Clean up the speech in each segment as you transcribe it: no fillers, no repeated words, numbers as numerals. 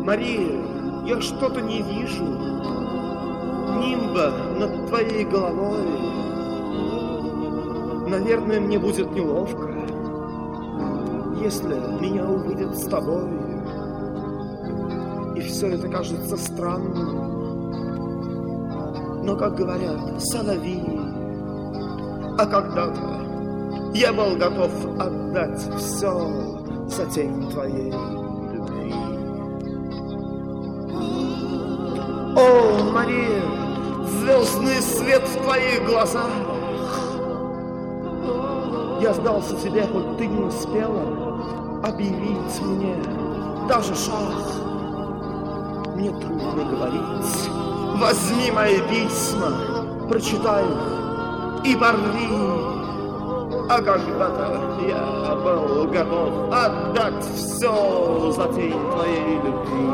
Мария, я что-то не вижу. Нимба над твоей головой. Наверное, мне будет неловко, если меня увидят с тобой. И все это кажется странным. Но, как говорят, соловьи. А когда-то я был готов отдать все за тень твоей любви. О, Мария, звездный свет в твоих глазах. Я сдался тебе, хоть ты не успела объявить мне даже шаг. Мне трудно говорить. Возьми мои письма, прочитай их и порви. А когда-то я был готов отдать все за тень твоей любви.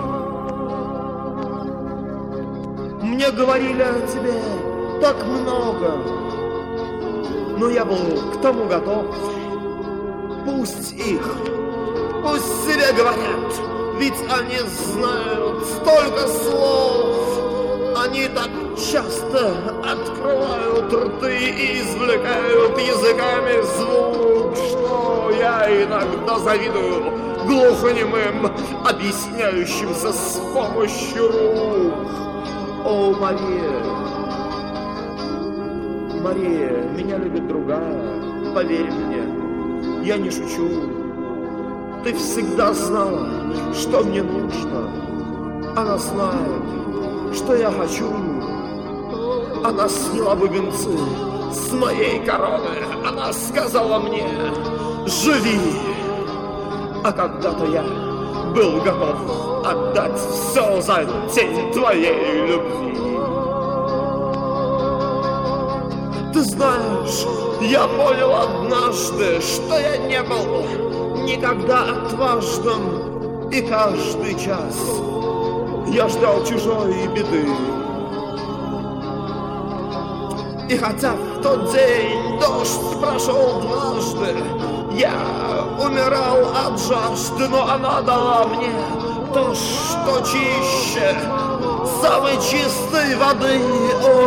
Мне говорили о тебе так много, но я был к тому готов. Пусть себе говорят, ведь они знают столько слов. Они так часто открывают рты и извлекают языками звук, что я иногда завидую глухонемым, объясняющимся с помощью рук. О, Мария, меня любит другая, поверь мне, я не шучу. Ты всегда знала, что мне нужно. Она знает, что я хочу. Она сняла бубенцы с моей короны. Она сказала мне: живи. А когда-то я был готов отдать все за тень твоей любви. Ты знаешь, я понял однажды, что я не был никогда отважным, и каждый час я ждал чужой беды. И хотя в тот день дождь прошел дважды, я умирал от жажды, но она дала мне то, что чище самой чистой воды. О,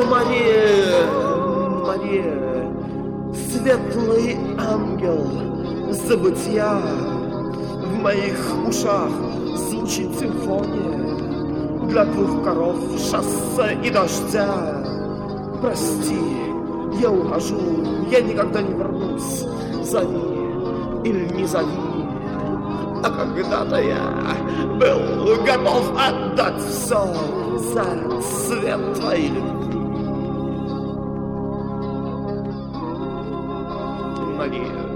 Мария, светлый ангел забытья, в моих ушах звучит симфония для двух коров, шоссе и дождя. Прости, я ухожу, я никогда не вернусь. Зови или не зови. А когда-то я был готов отдать все за свет твоей любви. Мария.